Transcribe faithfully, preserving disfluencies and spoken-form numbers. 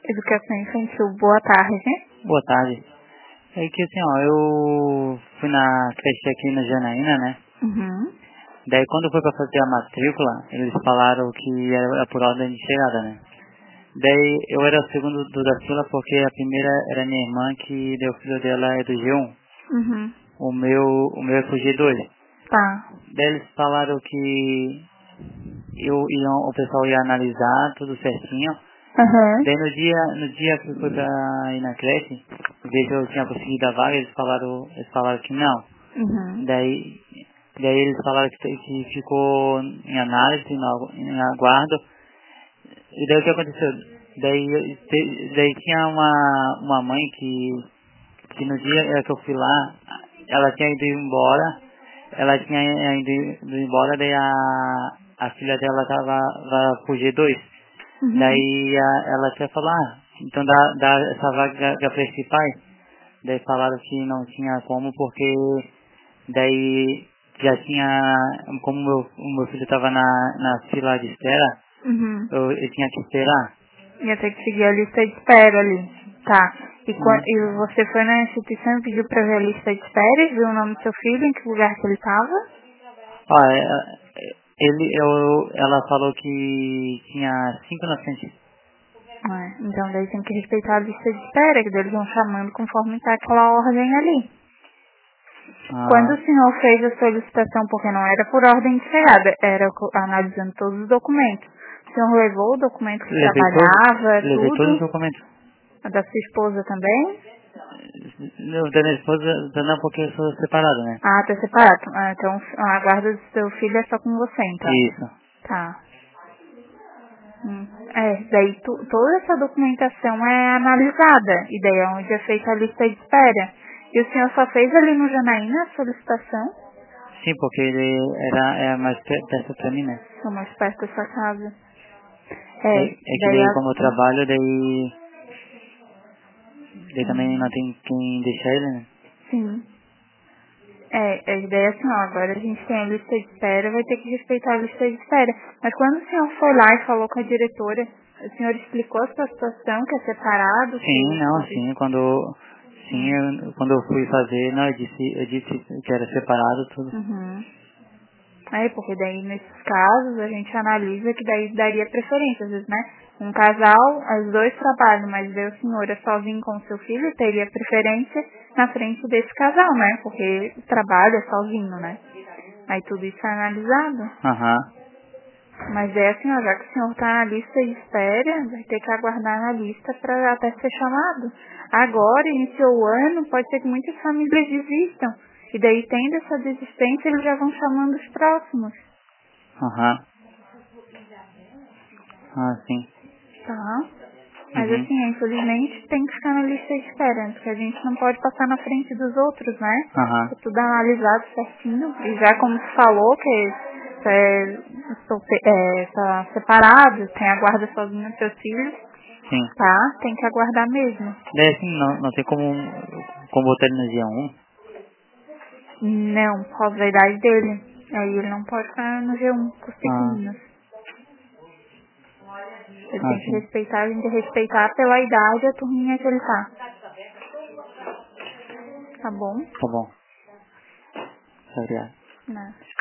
Educação Infantil, boa tarde. Boa tarde. É que assim, ó, eu fui na creche aqui na Janaína, né? Uhum. Daí quando foi pra fazer a matrícula, eles falaram que era por ordem de chegada, né? Daí eu era o segundo do da fila porque a primeira era minha irmã, que daí o filho dela é do G um. Uhum. O meu, o meu é pro G dois. Tá. Daí eles falaram que eu ia, o pessoal ia analisar tudo certinho. Uhum. Daí no dia, no dia que foi pra ir na creche, ver se eu tinha conseguido a vaga, eles falaram, eles falaram que não. Uhum. Daí, daí eles falaram que, que ficou em análise, no- em aguardo. E daí o que aconteceu? Daí, te- daí tinha uma, uma mãe que, que no dia que eu fui lá, ela tinha ido embora, ela tinha ido, ido embora, daí a, a filha dela tava, tava pro G dois. Uhum. Daí a, ela até falou, ah, então dá, dá essa vaga para esse pai. Daí falaram que não tinha como, porque daí já tinha, como meu, o meu filho estava na, na fila de espera, Uhum. eu, eu tinha que esperar. Ia ter que seguir a lista de espera ali. Tá. E, quan- Hum. e você foi na instituição e pediu pra ver a lista de espera e viu o nome do seu filho, em que lugar que ele tava? Ó, é, ele, eu, ela falou que tinha cinco na frente. É, então daí tem que respeitar a lista de espera, que daí eles vão chamando conforme tá aquela ordem ali. Quando o Ah, senhor fez a solicitação, porque não era por ordem de chegada, era co- analisando todos os documentos. O senhor levou o documento que levei todo, trabalhava, levei todos os tudo? documentos. A da sua esposa também? Eu, da minha esposa, não, porque eu sou separado, né? Ah, tá separado. Ah, então a guarda do seu filho é só com você, então. Isso. Tá. Hum. É, daí tu- toda essa documentação é analisada. E daí é onde é feita a lista de espera. E o senhor só fez ali no Janaína a solicitação? Sim, porque ele era, é mais pe- perto pra mim, né? São mais perto da sua casa. É, É, é que daí daí como eu a... trabalho, daí, daí também não Hum, tem quem deixar ele, né? sim. É, a ideia é assim, ó, agora a gente tem a lista de espera, vai ter que respeitar a lista de espera. Mas quando o senhor foi lá e falou com a diretora, o senhor explicou a sua situação, que é separado, que Sim, o não, que- sim, quando, sim, hum, eu, quando eu fui fazer, não, eu disse, eu disse que era separado tudo. uhum. É, porque daí nesses casos a gente analisa que daí daria preferência, às vezes, né? Um casal, os dois trabalham, mas daí o senhor é sozinho com o seu filho, teria preferência na frente desse casal, né? Porque o trabalho é sozinho, né? Aí tudo isso é analisado. Aham, Mas é assim, ó, já que o senhor está na lista de espera, vai ter que aguardar na lista para até ser chamado. Agora, iniciou o ano, pode ser que muitas famílias desistam. E daí, tendo essa desistência, eles já vão chamando os próximos. aham, ah, sim, Tá? Mas uhum, assim, infelizmente, tem que ficar na lista de espera, porque a gente não pode passar na frente dos outros, né? É aham, tudo analisado certinho. E já como se falou, que é, solte- é, tá separado, tem a guarda sozinho dos seus filhos, sim. tá? Tem que aguardar mesmo. Daí assim, não, não tem como, como botar ele no dia um. Não, por causa da idade dele. Aí ele não pode ficar no G um com os Ah, pequeninos. Ele ah, tem que sim, respeitar, a gente tem que respeitar pela idade a turminha que ele tá. Tá bom? tá bom, obrigado. Não.